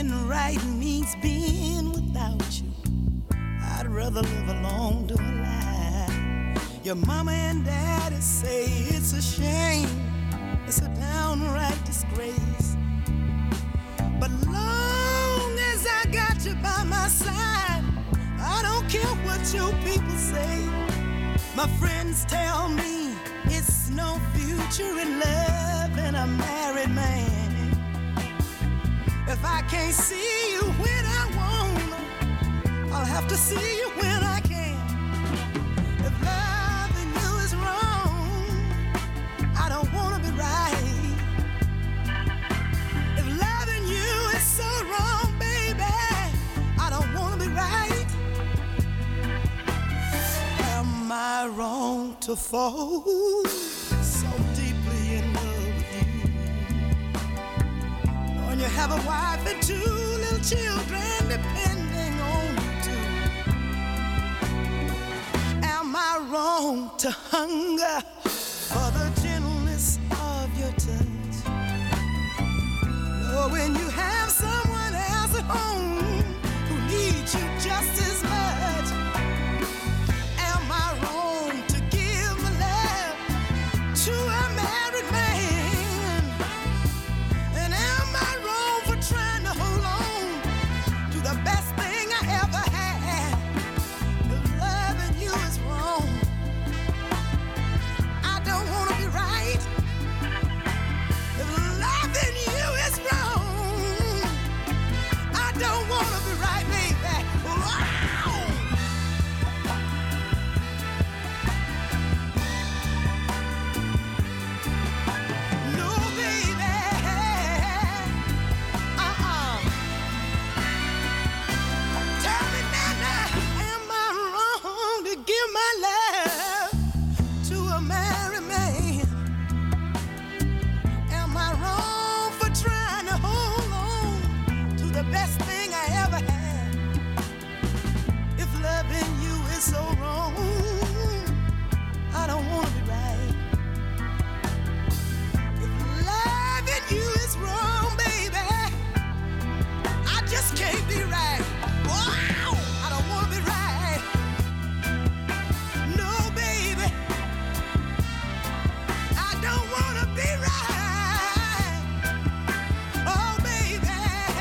being right means being without you. I'd rather live alone to a lie. Your mama and daddy say it's a shame, it's a downright disgrace. But long as I got you by my side, I don't care what your people say. My friends tell me it's no future in love and a married man. If I can't see you when I want, I'll have to see you when I can. If loving you is wrong, I don't wanna be right. If loving you is so wrong, baby, I don't wanna be right. Am I wrong to fall so deeply in love with you? When you have a wife and 2 little children depending on you too. Am I wrong to hunger for the gentleness of your touch? Knowing you have someone else at home who needs you just as much. Am I wrong to give my love to a married man? And am I wrong for trying to hold on to the best thing I ever had? If loving you is wrong, I don't want to be right. If loving you is wrong, I don't want to be right, baby. Wow! No, baby. Tell me now, am I wrong to give my love to a married man? Am I wrong for trying to hold on to the best thing I ever had? If loving you is so wrong, I don't want to be right. If loving you is wrong, baby, I just can't be right. Wow! I don't want to be right. No, baby, I don't want to be right. Oh, baby,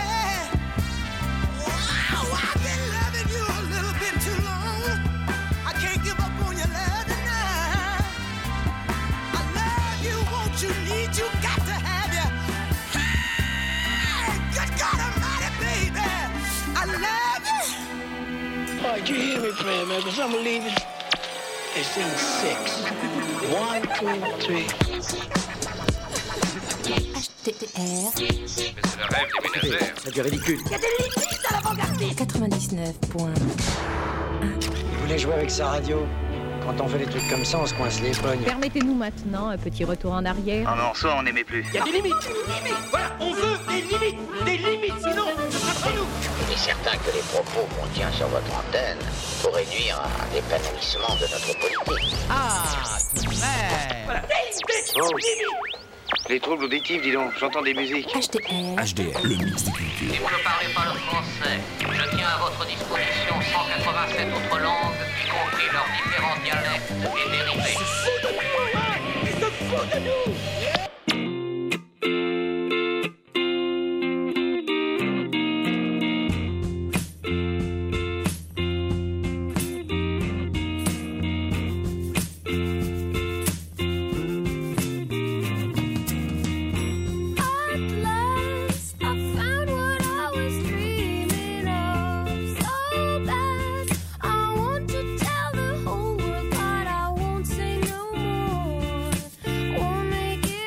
wow! I've been loving you a little bit too long. I can't give up on your loving now. I love you, want you, need you, got to have you. Hey, good God Almighty, baby, I love you. Oh, did you hear me playing, man? Because I'm leaving. It's in 6. 1, 2, 3. HTR C'est le rêve des ménagères. C'est du ridicule. 99.1. Il voulait jouer avec sa radio. Quand on fait des trucs comme ça, on se coince les pognes. Permettez-nous maintenant un petit retour en arrière. Un morceau, on n'aimait plus. Il y a des limites. Voilà, on veut des limites. Des limites, sinon, ce sera pas nous. Il est certain que les propos qu'on tient sur votre antenne pourraient nuire à l'épanouissement de notre politique. Ah, mais... Voilà, des Oh. limites. Les troubles auditifs, dis donc, j'entends des musiques. HTR HDR, le mix des cultures. Si vous ne parlez pas le français, je tiens à votre disposition 187 autres langues, y compris leurs différents dialectes et dérivés. Ils se foutent de nous. I won't say no more. Won't make it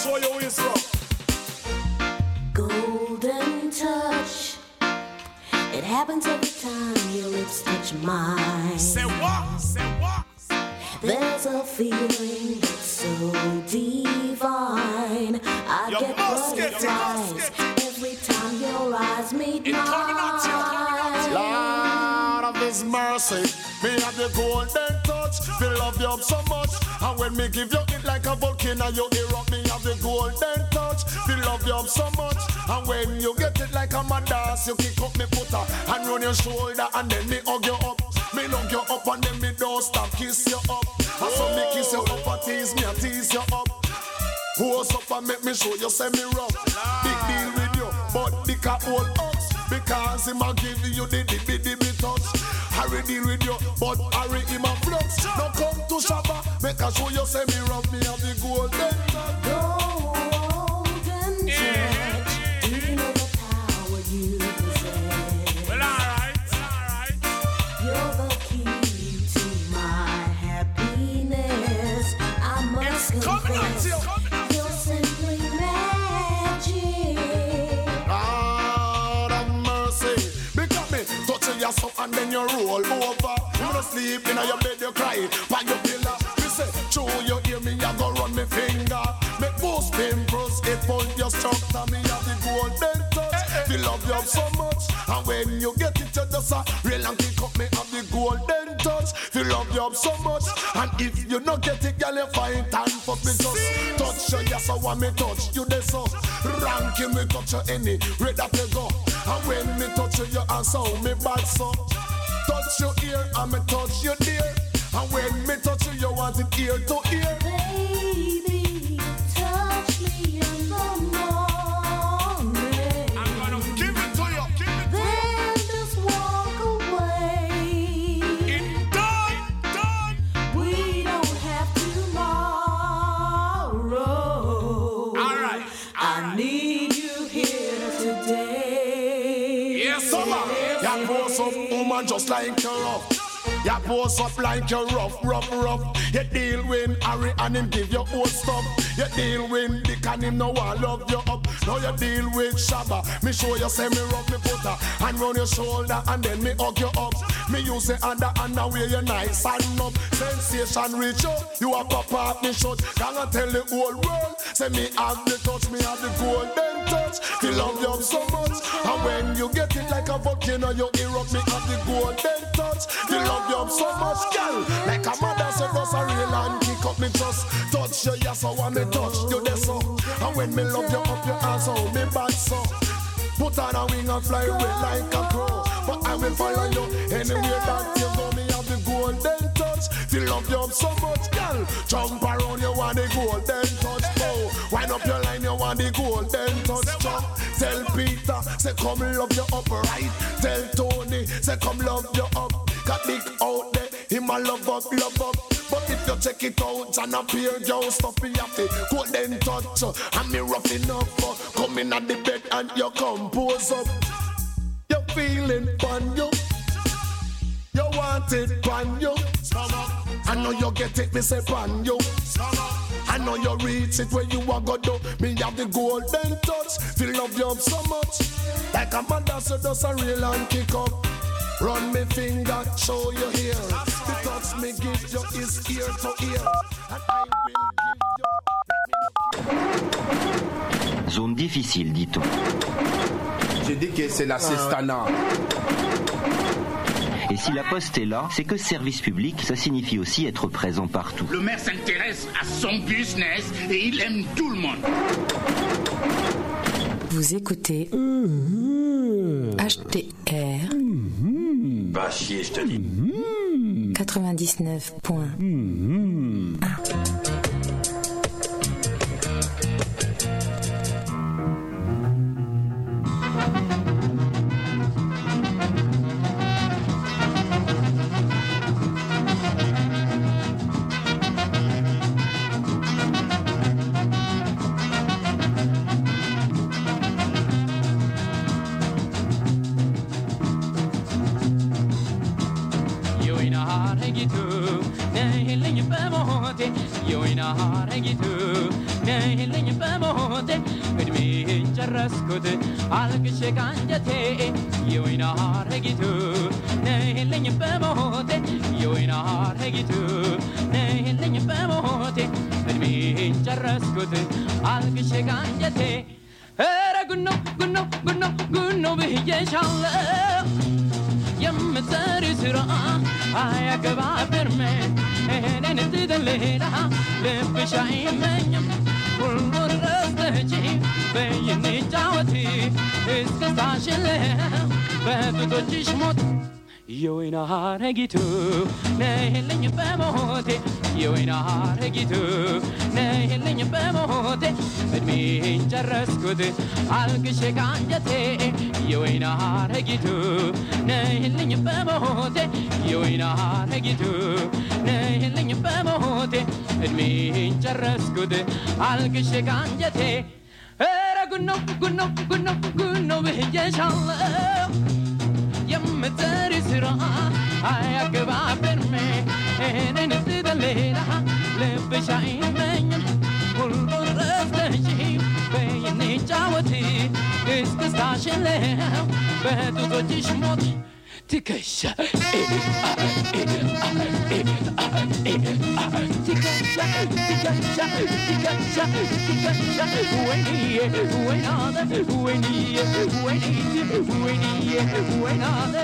show you it's rough. Golden touch. It happens every time your lips touch mine. Say what? Say what? There's a feeling that's so divine. I get butterflies every time your eyes meet mine. Lord of His mercy, me have the golden touch. Feel love you up so much, and when me give you it like a volcano, you erupt. Me have the golden touch. Feel love you up so much, and when you get it like a mad dance, you kick up me footer and run your shoulder, and then me hug you up. Me hug you up, and then me don't stop kiss you up. And so me kiss you up and tease me and tease you up. Pose up and make me show you say me rough. Big deal with you, but big a old ox. Because him a give you the dibby touch. Harry deal with you, but Harry him a flux. Now come to Shabba, make a show you say me rough. Me have the golden touch. Golden touch. Do you know the power you possess? Well, alright. You're the key to my happiness. I must confess, you're simply magic. Lord of mercy, because me touching your soul and then you roll over. You wanna sleep in your bed, you cry by your pillow. Me say, true, you hear me, I go run me finger. Make most pimples, it pull your structure. Me have the golden touch. Feel love you up so much, and when you get it, you just a real and kick up. Me have the golden touch. Feel love you up so much, and if you don't get it, girl, you find time for me just touch you. Yes, I want me touch you. This so ranking me touch you any where that you go. And when me touch you, you answer me back so. Touch your ear and me touch your dear. And when me touch you, you want it ear to ear. Baby, touch me in the morning. I'm gonna give it to you. Then just walk away. It's done. We don't have tomorrow. All right. I need you here today. Yes, summer. You pose up, woman, just like you're rough. You pose up like you're rough. You deal with Harry and him give you old stuff. You deal with Dick and him no one love you up. Now you deal with Shabba. Me show you say me rough me put her and round your shoulder and then me hug you up. Me use the underwear you nice and up. Sensation reach you, you a pop up me shut. Gonna tell the whole world, say me have the touch, me have the golden touch. Feel love you up so much, and when you get it like a volcano, you erupt. Me have the golden touch. Feel love you up so much, girl. Like a mother said, does a real and kick up me just touch you, yes, I want me touch you this so. And when me love you up your ass, oh me back so. Put on a wing and fly away like a crow. But I will follow you anywhere that you go. Me have the golden touch. Feel love you up so much, girl. Jump around, you want the golden touch. Oh, wind up your line, you want the golden touch. Jump. Tell Peter, say come love you up right. Tell Tony, say come love you up. Got big out there, him a love up. But if you check it out and appear, you stuff me have the golden touch. And me rough enough, come in at the bed and you compose up. You feeling fun, you want it, pan you. I know you get it, me say pan you. I know you reach it where you want to do. Me have the golden touch. Feel love you up so much. Like a man that does a real and kick up. Run me finger, show you here. The touch me give you is ear to ear. And I will give you. Zone difficile, dit-on. J'ai dit que c'est la Sestana. Et si la poste est là, c'est que service public, ça signifie aussi être présent partout. Le maire s'intéresse à son business et il aime tout le monde. Vous écoutez HTR. Va chier, je te dis. 99.1. ነይልኝ በሞቴ የወይን ሐረጊቱ ነይልኝ በሞቴ እድሜን ጨረስኩት አልቅሼ ካንጀቴ የወይን ሐረጊቱ ነይልኝ በሞቴ የወይን ሐረጊቱ ነይልኝ በሞቴ እድሜን ጨረስኩት አልቅሼ ካንጀቴ ኧረ ጉኖ ጉኖ ጉኖ ጉኖ ብዬሻለሁ የምትሰሪ ስራ አያገባብርም እኔን ትተን ሌላ ልብሽ አይመኝም ሁሉን ረስተሽ በይ እንጫወት እስክስታሽን በጡቶችሽ ሞት የወይን ሐረጊቱ ነይልኝ በሞቴ የወይን ሐረጊቱ ነይልኝ በሞቴ እድሜን ጨረስኩት አልቅሼ ካንጀቴ የወይን ሐረጊቱ ነይልኝ በሞቴ የወይን ሐረጊቱ ነይልኝ በሞቴ እድሜን ጨረስኩት አልቅሼ ካንጀቴ ኧረ ጉኖ ጉኖ ጉኖ ጉኖ ብዬሻለሁ የምትሰሪ ስራ አያገባብርም እኔን ትተን ሌላ ልብሽ አይመኝም ሁሉን ረስተሽ በይ እንጫወት እስክስታሽን በጡቶችሽ ሞት ትከሻ ትከሻ ትከሻ ትከሻ ትከሻ ወይኔ ወይናለ ወይኔ ወይኔ ወይኔ ወይናለ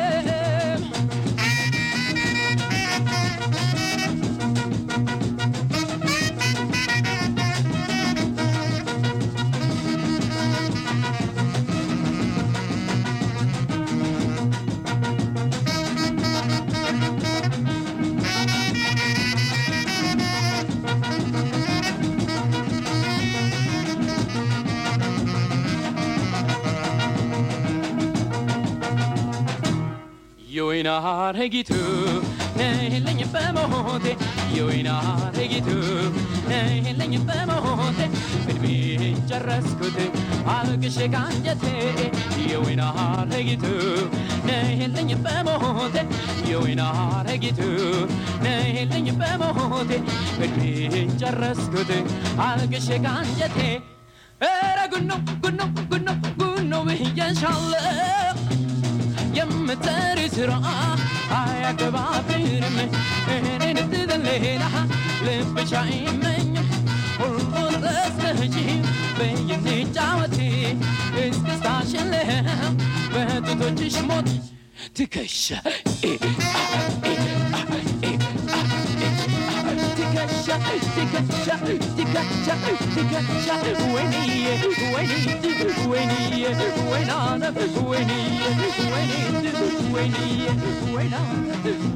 የወይን ሐረጊቱ ነይልኝ በሞቴ የወይን ሐረጊቱ ነይልኝ በሞቴ እድሜን ጨረስኩት አልቅሼ ካንጀቴ የወይን ሐረጊቱ ነይልኝ በሞቴ የወይን ሐረጊቱ ነይልኝ በሞቴ እድሜን ጨረስኩት አልቅሼ ካንጀቴ ኧረ ጉኖ ጉኖ ጉኖ ጉኖ ብዬሻለሁ የምትሰሪ ስራ አያገባብርም እኔን ትተን ሌላ ልብሽ አይመኝም ሁሉን ረስተሽ በይ እንጫወት እስክስታሽን በጡቶችሽ ሞት ትከሻ ትከሻ ትከሻ ትከሻ ትከሻ ወይኔ ወይኔ ወይኔ ወይናነ ወይኔ ወይኔ ወይኔ ወይናነ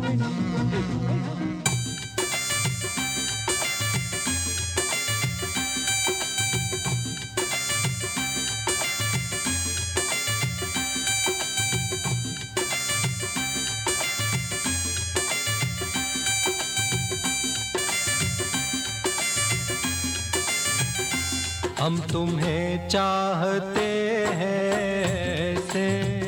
हम तुम्हें चाहते हैं से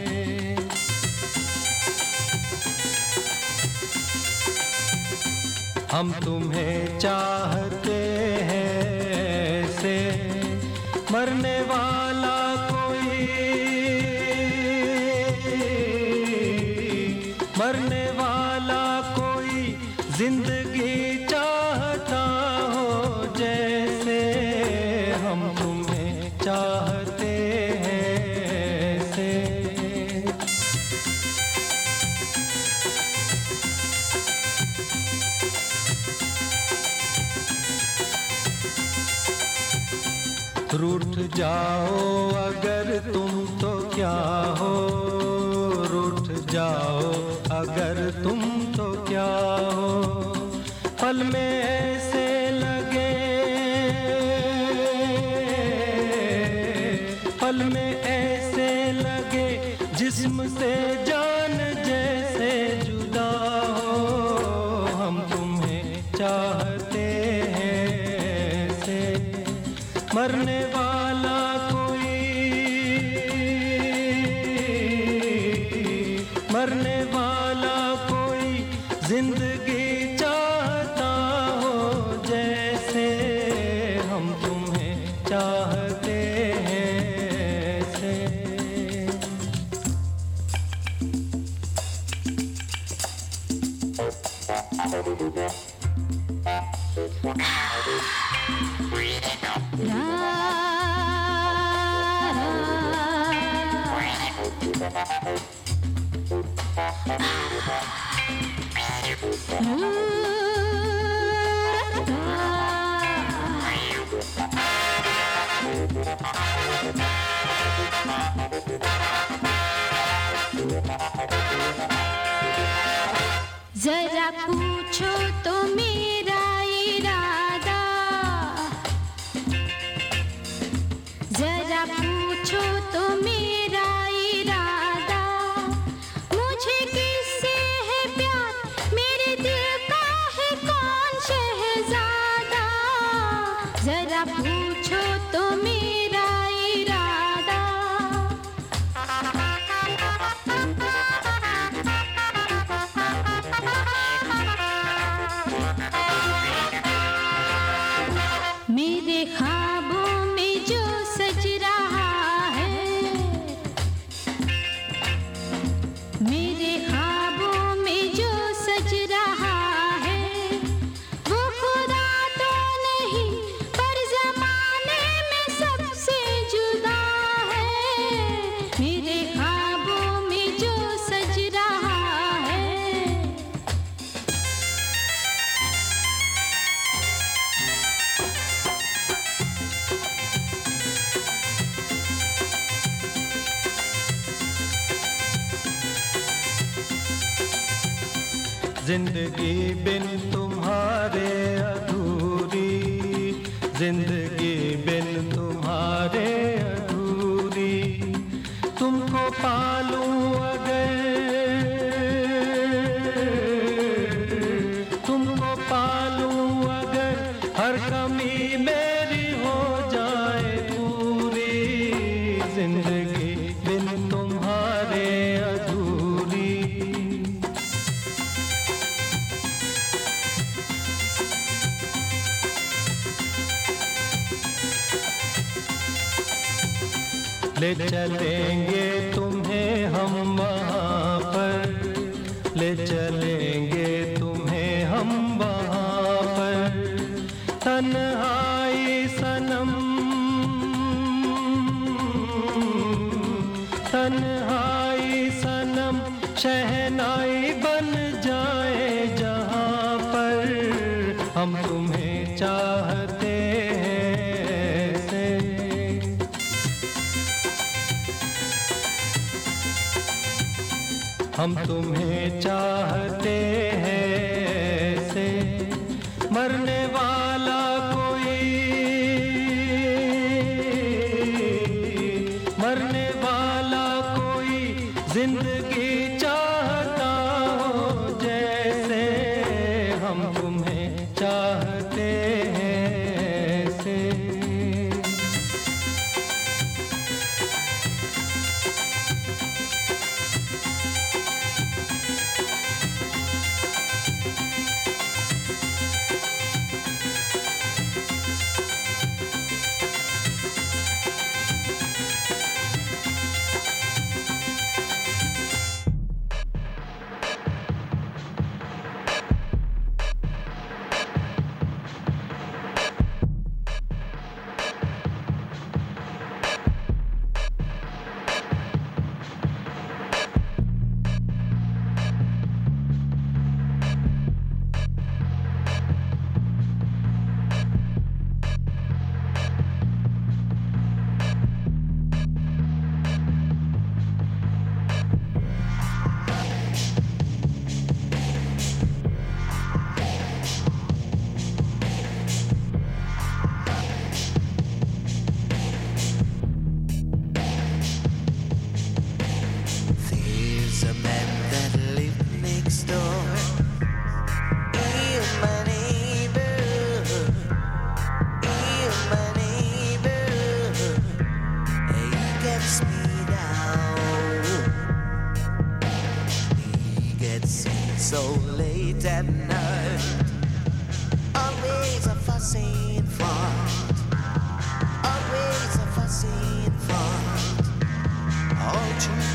हम तुम्हें चाहते हैं से मरने वाला कोई मरने वाला कोई जिंदगी चाहता हो जैसे हम तुम्हें चाहते हैं से रूठ जाओ अगर तुम तो क्या हो रूठ जाओ अगर तुम तो क्या हो पल में ऐसे लगे पल में ऐसे लगे जिस्म से जान जैसे जुदा हो हम तुम्हें चाहते हैं से मरने वाला कोई मरने वाला कोई जिंदगी चाहता जरा पूछो तो मेरा इरादा, जरा पूछो तो मेरा इरादा, मुझे किससे है प्यार, मेरे दिल का है कौन शहजादा, जरा पूछो तो मेरा इरादा। मेरे ख्वाबों में जो सज रहा है, मेरे ख्वाबों में जो सज रहा है, वो खुदा तो नहीं पर ज़माने में सबसे जुदा है, मेरे ख्वाबों में जो सज रहा है। जिंदगी बिन तुम्हारे अधूरी, जिंदगी बिन तुम्हारे अधूरी, तुमको पालूं अगर, तुमको पालूं अगर, हर कमी मेरी हो जाए पूरी, जिंदगी बिन तुम्हारे अधूरी। ले चलेंगे तुम्हें हम वहाँ पर, ले चलेंगे तुम्हें हम वहाँ पर, तन्हाई सनम, तन्हाई सनम, शहनाई बन जाए जहाँ पर, हम तुम्हें चाहते हैं ऐसे। हम तुम्हें चाहते हैं ऐसे, मरने वाला कोई, मरने वाला कोई, जिंदगी चाहता हो जैसे, हम तुम्हें चाहते हैं ऐसे। so late at night. Always a fussy in front, always a fussy in front. All too